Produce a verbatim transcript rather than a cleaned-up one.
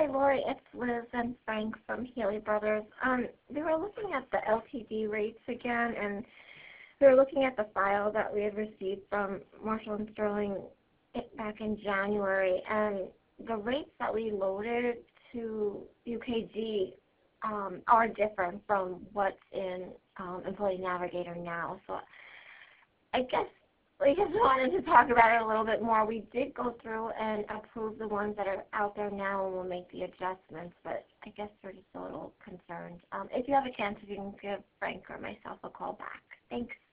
Hi, Lori. It's Liz and Frank from Healy Brothers. Um, we were looking at the L T D rates again, and we were looking at the file that we had received from Marshall and Sterling back in January, and the rates that we loaded to U K G um, are different from what's in um, Employee Navigator now. So I guess we just wanted to talk about it a little bit more. We did go through and approve the ones that are out there now, and we'll make the adjustments, but I guess we're just a little concerned. Um, if you have a chance, if you can give Frank or myself a call back. Thanks.